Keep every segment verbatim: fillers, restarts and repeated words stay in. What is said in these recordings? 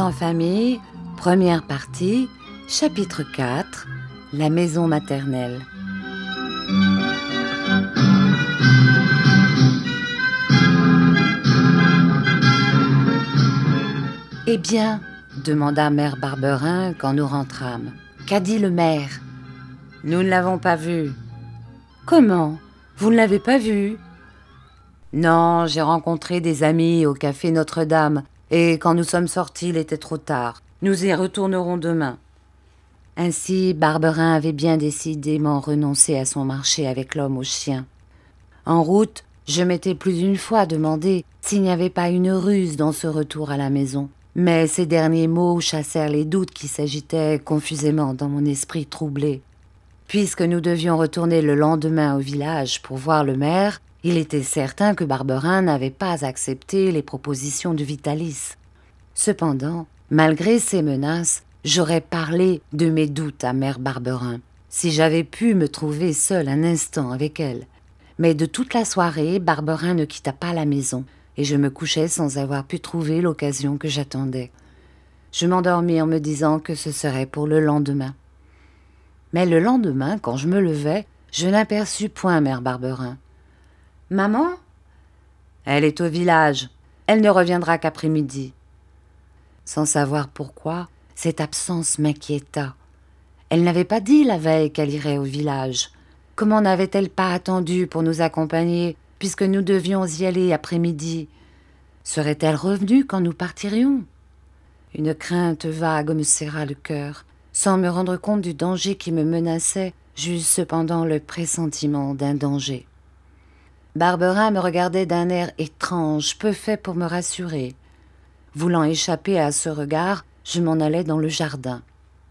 Sans famille, première partie, chapitre quatre, la maison maternelle. Eh bien, demanda mère Barberin quand nous rentrâmes. Qu'a dit le maire ? Nous ne l'avons pas vu. Comment ? Vous ne l'avez pas vu ? Non, j'ai rencontré des amis au café Notre-Dame, et quand nous sommes sortis, il était trop tard. Nous y retournerons demain. Ainsi, Barberin avait bien décidément renoncé à son marché avec l'homme au chien. En route, je m'étais plus d'une fois demandé s'il n'y avait pas une ruse dans ce retour à la maison. Mais ces derniers mots chassèrent les doutes qui s'agitaient confusément dans mon esprit troublé. Puisque nous devions retourner le lendemain au village pour voir le maire, il était certain que Barberin n'avait pas accepté les propositions de Vitalis. Cependant, malgré ces menaces, j'aurais parlé de mes doutes à mère Barberin, si j'avais pu me trouver seule un instant avec elle. Mais de toute la soirée, Barberin ne quitta pas la maison, et je me couchais sans avoir pu trouver l'occasion que j'attendais. Je m'endormis en me disant que ce serait pour le lendemain. Mais le lendemain, quand je me levai, je n'aperçus point mère Barberin. « Maman ? » ?»« Elle est au village. Elle ne reviendra qu'après-midi. » Sans savoir pourquoi, cette absence m'inquiéta. Elle n'avait pas dit la veille qu'elle irait au village. Comment n'avait-elle pas attendu pour nous accompagner, puisque nous devions y aller après-midi ? Serait-elle revenue quand nous partirions ? Une crainte vague me serra le cœur. Sans me rendre compte du danger qui me menaçait, j'eus cependant le pressentiment d'un danger. Barberin me regardait d'un air étrange, peu fait pour me rassurer. Voulant échapper à ce regard, je m'en allai dans le jardin.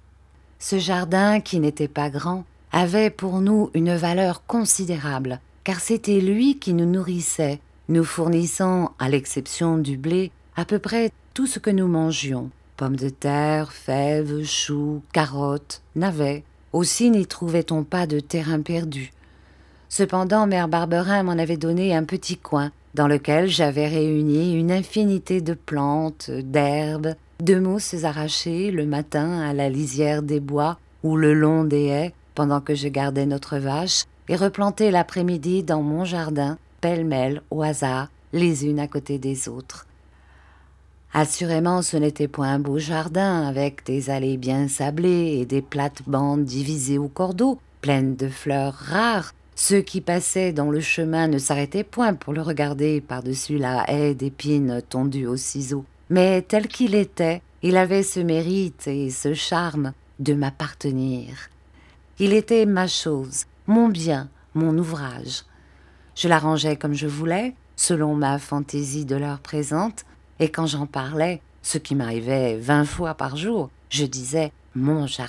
Ce jardin, qui n'était pas grand, avait pour nous une valeur considérable, car c'était lui qui nous nourrissait, nous fournissant, à l'exception du blé, à peu près tout ce que nous mangions. Pommes de terre, fèves, choux, carottes, navets. Aussi n'y trouvait-on pas de terrain perdu. Cependant, mère Barberin m'en avait donné un petit coin, dans lequel j'avais réuni une infinité de plantes, d'herbes, de mousses arrachées le matin à la lisière des bois ou le long des haies, pendant que je gardais notre vache, et replantées l'après-midi dans mon jardin, pêle-mêle, au hasard, les unes à côté des autres. Assurément, ce n'était point un beau jardin, avec des allées bien sablées et des plates-bandes divisées au cordeau, pleines de fleurs rares. Ceux qui passaient dans le chemin ne s'arrêtaient point pour le regarder par-dessus la haie d'épines tondue au ciseau. Mais tel qu'il était, il avait ce mérite et ce charme de m'appartenir. Il était ma chose, mon bien, mon ouvrage. Je l'arrangeais comme je voulais, selon ma fantaisie de l'heure présente, et quand j'en parlais, ce qui m'arrivait vingt fois par jour, je disais « mon jardin ».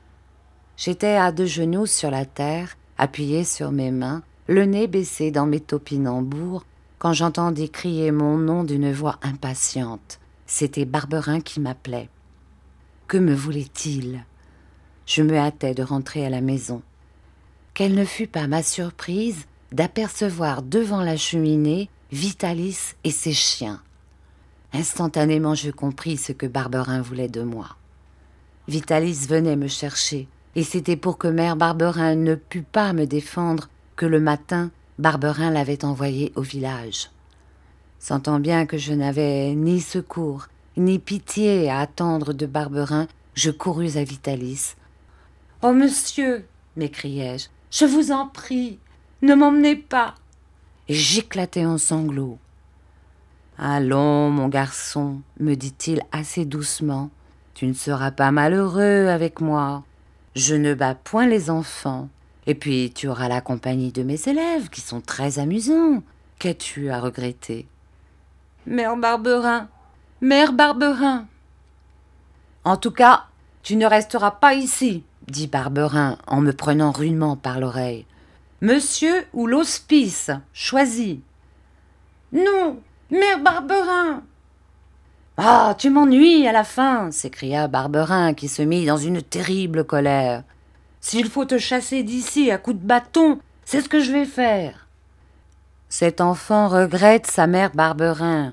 J'étais à deux genoux sur la terre, appuyée sur mes mains, le nez baissé dans mes topinambours, quand j'entendis crier mon nom d'une voix impatiente. C'était Barberin qui m'appelait. Que me voulait-il ? Je me hâtais de rentrer à la maison. Quelle ne fut pas ma surprise d'apercevoir devant la cheminée Vitalis et ses chiens. Instantanément, je compris ce que Barberin voulait de moi. Vitalis venait me chercher, et c'était pour que mère Barberin ne pût pas me défendre que le matin, Barberin l'avait envoyé au village. Sentant bien que je n'avais ni secours, ni pitié à attendre de Barberin, je courus à Vitalis. « Oh, monsieur !» m'écriai-je, « je vous en prie, ne m'emmenez pas !» Et j'éclatai en sanglots. « Allons, mon garçon, me dit-il assez doucement, tu ne seras pas malheureux avec moi. Je ne bats point les enfants, et puis tu auras la compagnie de mes élèves qui sont très amusants. Qu'as-tu à regretter ?»« Mère Barberin, mère Barberin !»« En tout cas, tu ne resteras pas ici, » dit Barberin en me prenant rudement par l'oreille. « Monsieur ou l'hospice, choisis. »« Non, mère Barberin !»« Ah, tu m'ennuies à la fin !» s'écria Barberin qui se mit dans une terrible colère. « S'il faut te chasser d'ici à coups de bâton, c'est ce que je vais faire. »« Cet enfant regrette sa mère Barberin, »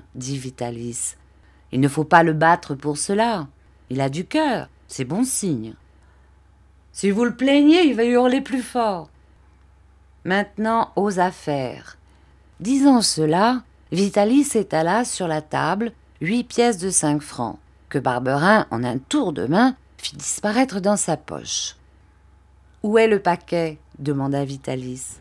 dit Vitalis. Il ne faut pas le battre pour cela. Il a du cœur, c'est bon signe. Si vous le plaignez, il va hurler plus fort. Maintenant, aux affaires. Disant cela, Vitalis étala sur la table huit pièces de cinq francs, que Barberin, en un tour de main, fit disparaître dans sa poche. « Où est le paquet ?» demanda Vitalis.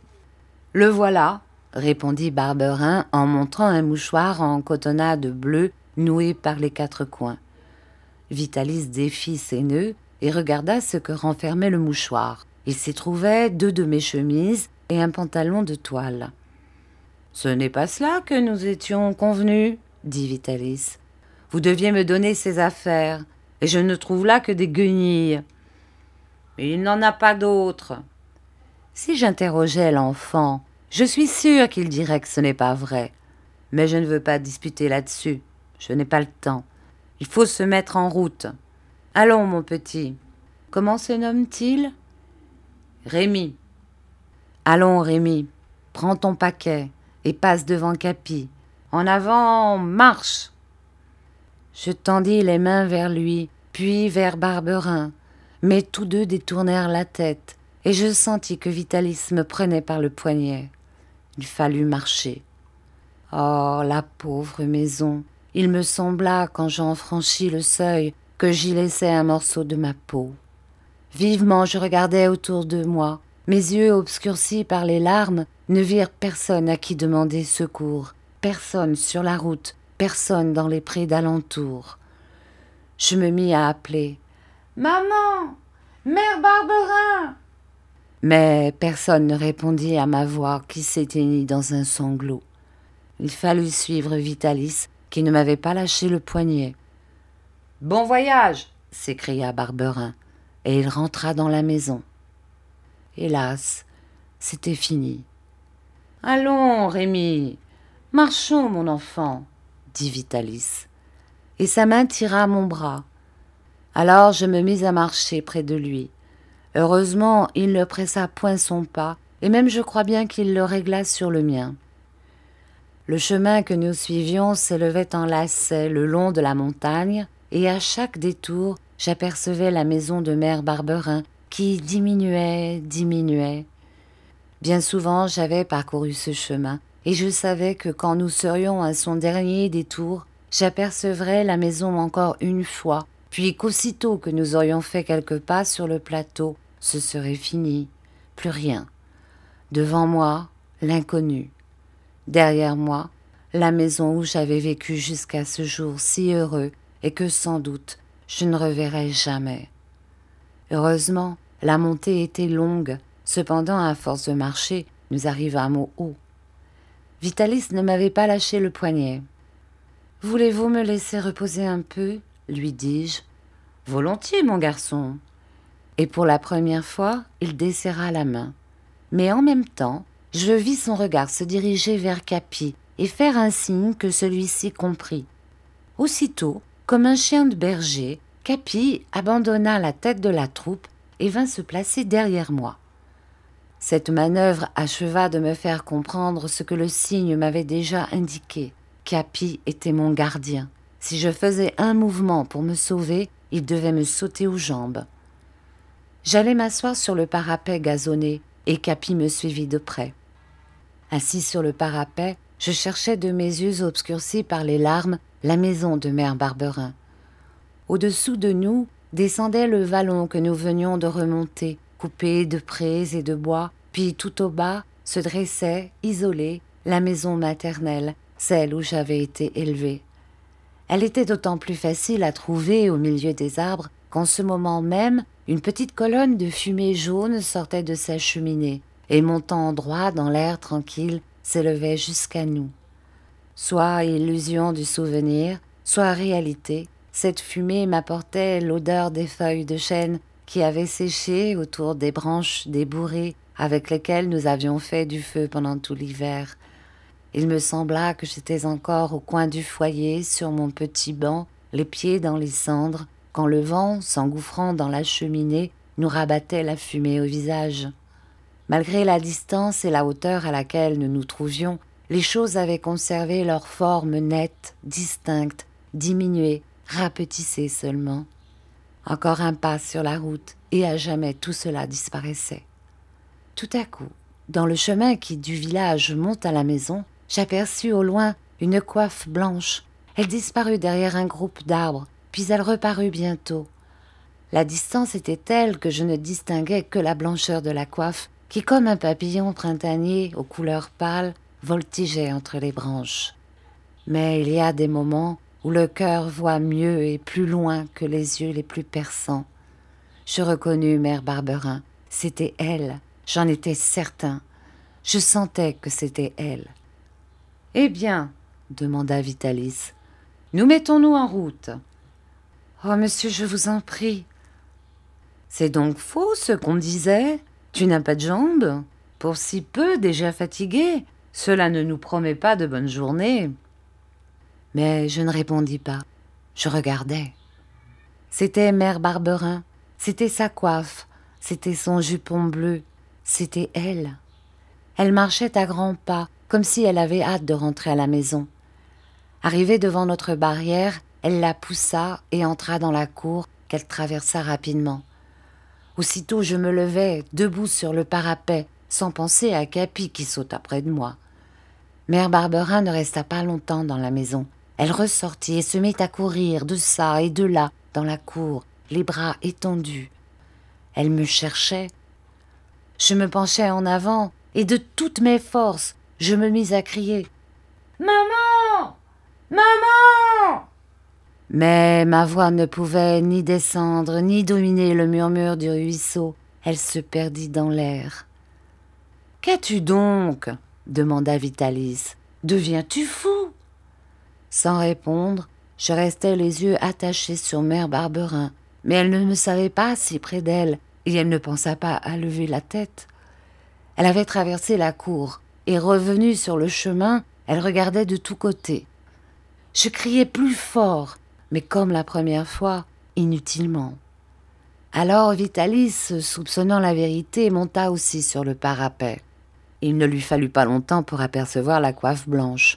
« Le voilà », répondit Barberin en montrant un mouchoir en cotonnade bleue noué par les quatre coins. Vitalis défit ses nœuds et regarda ce que renfermait le mouchoir. Il s'y trouvait deux de mes chemises et un pantalon de toile. « Ce n'est pas cela que nous étions convenus, » dit Vitalis. « Vous deviez me donner ces affaires, et je ne trouve là que des guenilles. Il n'en a pas d'autres. » Si j'interrogeais l'enfant, je suis sûre qu'il dirait que ce n'est pas vrai. Mais je ne veux pas disputer là-dessus. Je n'ai pas le temps. Il faut se mettre en route. Allons, mon petit. Comment se nomme-t-il ? Rémi. Allons, Rémi, prends ton paquet et passe devant Capi. En avant, marche ! Je tendis les mains vers lui, puis vers Barberin, mais tous deux détournèrent la tête, et je sentis que Vitalis me prenait par le poignet. Il fallut marcher. Oh, la pauvre maison! Il me sembla, quand j'en franchis le seuil, que j'y laissais un morceau de ma peau. Vivement je regardais autour de moi. Mes yeux obscurcis par les larmes ne virent personne à qui demander secours, personne sur la route, personne dans les prés d'alentour. Je me mis à appeler « Maman! Mère Barberin !» Mais personne ne répondit à ma voix qui s'éteignit dans un sanglot. Il fallut suivre Vitalis, qui ne m'avait pas lâché le poignet. « Bon voyage !» s'écria Barberin, et il rentra dans la maison. Hélas, c'était fini. « Allons, Rémi, marchons, mon enfant !» dit Vitalis, et sa main tira mon bras. Alors je me mis à marcher près de lui. Heureusement, il ne pressa point son pas, et même je crois bien qu'il le régla sur le mien. Le chemin que nous suivions s'élevait en lacets le long de la montagne, et à chaque détour, j'apercevais la maison de mère Barberin qui diminuait, diminuait. Bien souvent, j'avais parcouru ce chemin, et je savais que quand nous serions à son dernier détour, j'apercevrais la maison encore une fois, puis qu'aussitôt que nous aurions fait quelques pas sur le plateau, ce serait fini, plus rien. Devant moi, l'inconnu. Derrière moi, la maison où j'avais vécu jusqu'à ce jour si heureux et que sans doute je ne reverrai jamais. Heureusement, la montée était longue, cependant à force de marcher, nous arrivâmes au haut. Vitalis ne m'avait pas lâché le poignet. « Voulez-vous me laisser reposer un peu ?» lui dis-je. « Volontiers, mon garçon. » Et pour la première fois, il desserra la main. Mais en même temps, je vis son regard se diriger vers Capi et faire un signe que celui-ci comprit. Aussitôt, comme un chien de berger, Capi abandonna la tête de la troupe et vint se placer derrière moi. Cette manœuvre acheva de me faire comprendre ce que le signe m'avait déjà indiqué. Capi était mon gardien. Si je faisais un mouvement pour me sauver, il devait me sauter aux jambes. J'allais m'asseoir sur le parapet gazonné et Capi me suivit de près. Assis sur le parapet, je cherchais de mes yeux obscurcis par les larmes la maison de mère Barberin. Au-dessous de nous descendait le vallon que nous venions de remonter, coupé de prés et de bois, puis tout au bas se dressait, isolée, la maison maternelle, celle où j'avais été élevée. Elle était d'autant plus facile à trouver au milieu des arbres qu'en ce moment même, une petite colonne de fumée jaune sortait de sa cheminée et montant droit dans l'air tranquille, s'élevait jusqu'à nous. Soit illusion du souvenir, soit réalité, cette fumée m'apportait l'odeur des feuilles de chêne qui avaient séché autour des branches des bourrées avec lesquelles nous avions fait du feu pendant tout l'hiver. Il me sembla que j'étais encore au coin du foyer, sur mon petit banc, les pieds dans les cendres, quand le vent, s'engouffrant dans la cheminée, nous rabattait la fumée au visage. Malgré la distance et la hauteur à laquelle nous nous trouvions, les choses avaient conservé leur forme nette, distincte, diminuer, rapetisser seulement. Encore un pas sur la route, et à jamais tout cela disparaissait. Tout à coup, dans le chemin qui du village monte à la maison, j'aperçus au loin une coiffe blanche. Elle disparut derrière un groupe d'arbres, puis elle reparut bientôt. La distance était telle que je ne distinguais que la blancheur de la coiffe, qui, comme un papillon printanier aux couleurs pâles, voltigeait entre les branches. Mais il y a des moments où le cœur voit mieux et plus loin que les yeux les plus perçants. Je reconnus Mère Barberin. C'était elle, j'en étais certain. Je sentais que c'était elle. « Eh bien, demanda Vitalis, nous mettons-nous en route. »« Oh, monsieur, je vous en prie. »« C'est donc faux ce qu'on disait. Tu n'as pas de jambes. Pour si peu déjà fatigué, cela ne nous promet pas de bonnes journées. » Mais je ne répondis pas. Je regardais. C'était Mère Barberin. C'était sa coiffe. C'était son jupon bleu. C'était elle. Elle marchait à grands pas, comme si elle avait hâte de rentrer à la maison. Arrivée devant notre barrière, elle la poussa et entra dans la cour qu'elle traversa rapidement. Aussitôt je me levai, debout sur le parapet, sans penser à Capi qui sauta près de moi. Mère Barberin ne resta pas longtemps dans la maison. Elle ressortit et se mit à courir de ça et de là dans la cour, les bras étendus. Elle me cherchait. Je me penchai en avant et de toutes mes forces, je me mis à crier « Maman ! Maman !» Mais ma voix ne pouvait ni descendre, ni dominer le murmure du ruisseau. Elle se perdit dans l'air. « Qu'as-tu donc ?» demanda Vitalis. « Deviens-tu fou ?» Sans répondre, je restais les yeux attachés sur Mère Barberin, mais elle ne me savait pas si près d'elle, et elle ne pensa pas à lever la tête. Elle avait traversé la cour, et revenue sur le chemin, elle regardait de tous côtés. Je criai plus fort, mais comme la première fois, inutilement. Alors Vitalis, soupçonnant la vérité, monta aussi sur le parapet. Il ne lui fallut pas longtemps pour apercevoir la coiffe blanche.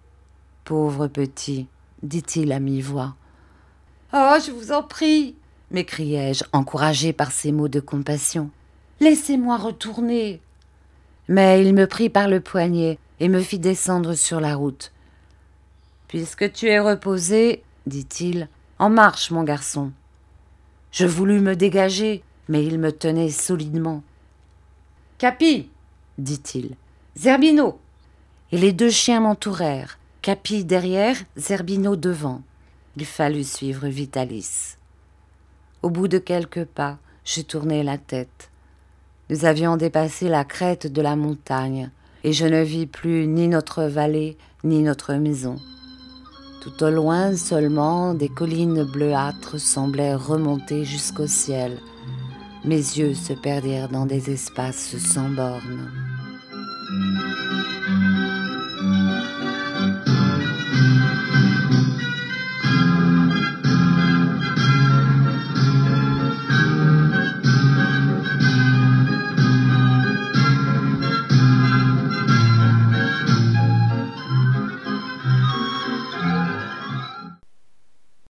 « Pauvre petit !» dit-il à mi-voix. « Oh, je vous en prie !» m'écriai-je, encouragée par ces mots de compassion. « Laissez-moi retourner !» Mais il me prit par le poignet et me fit descendre sur la route. « Puisque tu es reposé, dit-il, en marche, mon garçon. » Je voulus me dégager, mais il me tenait solidement. « Capi !» dit-il. « Zerbino !» Et les deux chiens m'entourèrent, Capi derrière, Zerbino devant. Il fallut suivre Vitalis. Au bout de quelques pas, je tournai la tête. Nous avions dépassé la crête de la montagne, et je ne vis plus ni notre vallée, ni notre maison. Tout au loin seulement, des collines bleuâtres semblaient remonter jusqu'au ciel. Mes yeux se perdirent dans des espaces sans bornes.